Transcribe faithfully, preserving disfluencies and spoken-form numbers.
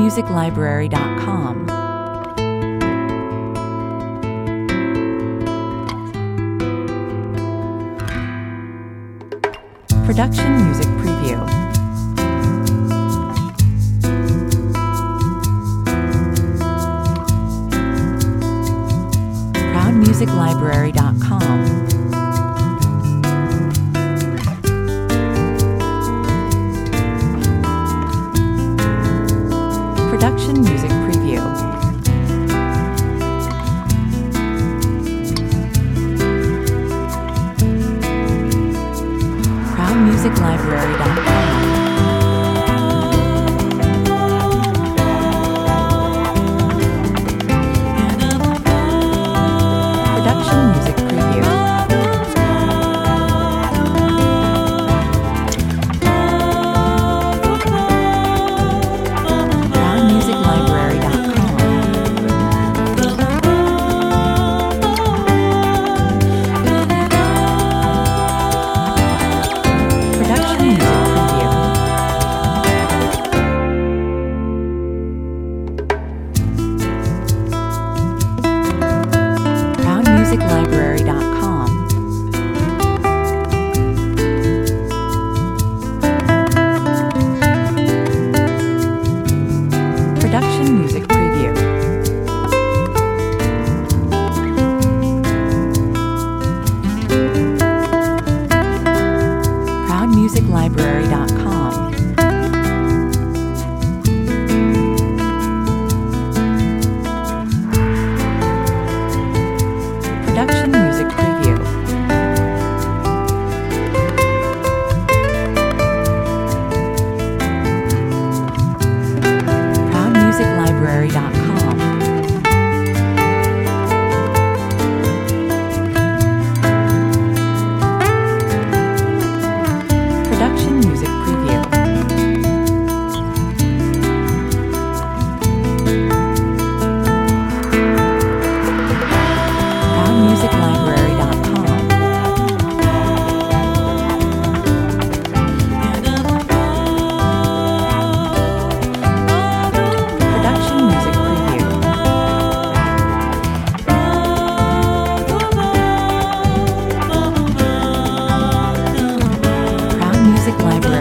music library dot com. Production music preview. proud music library dot com. Production music preview. proud music library dot com. Production music preview. proud music library dot com. Production music preview. proud music library dot com. Production music preview. proud music library dot com. Production music preview. proud music library dot com. Production music preview. proud music library dot com. Production music preview. proud music library